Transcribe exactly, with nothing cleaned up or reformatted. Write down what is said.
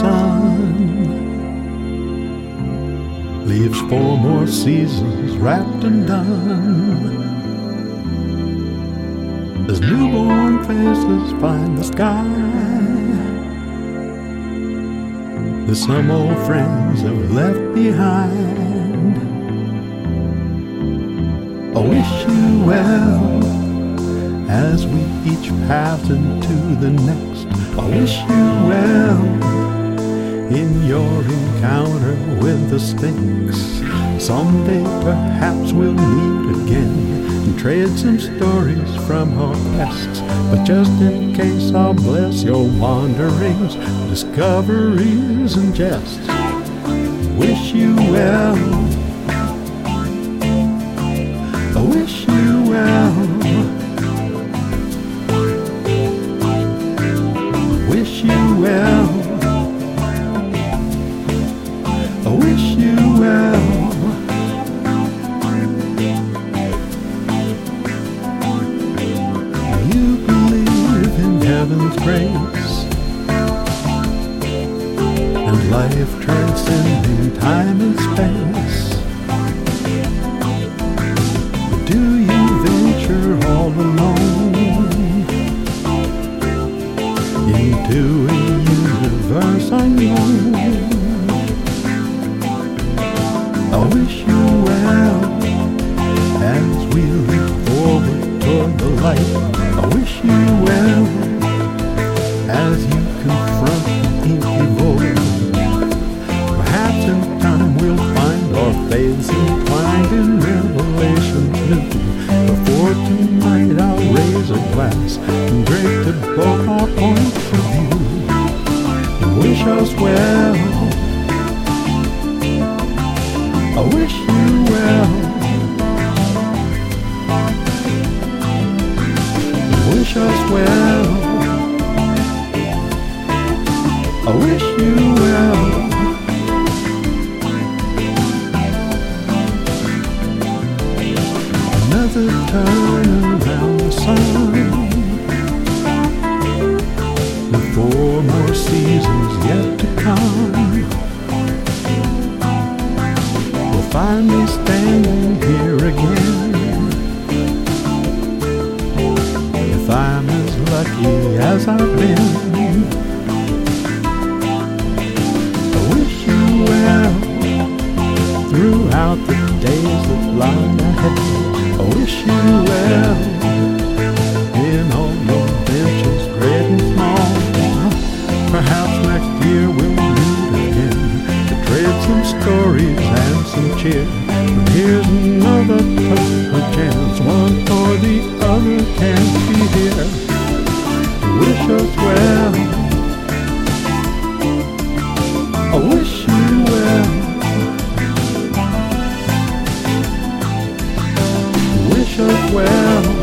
sun leaves four more seasons wrapped and done. As newborn faces find the sky, there's some old friends have left behind. I wish you well as we each pass into the next. I wish you well in your encounter with the Sphinx. Someday perhaps we'll meet again and trade some stories from our pasts. But just in case, I'll bless your wanderings, discoveries and jests. Wish you well. I wish you well. Wish you well. I wish you well. You believe in heaven's grace and life transcending time and space. But do you venture all alone into a universe unknown? I wish you well as we leap forward toward the light. I wish you well as you confront the inky void. Perhaps in time we'll find our faiths entwined in revelations new. Before tonight I'll raise a glass and drink to both our points of view and wish us well. I wish you well. Wish us well. I wish you well. Another turn around the sun, with four more seasons yet to come. Find me standing here again. If I'm as lucky as I've been, I wish you well throughout the days that lie ahead. I wish you well in all your ventures, great and small. Perhaps next year we'll meet again to trade some stories and some cheer. But here's another toast, a chance, one or the other can't be here. Wish us well. I wish you well. Wish us well.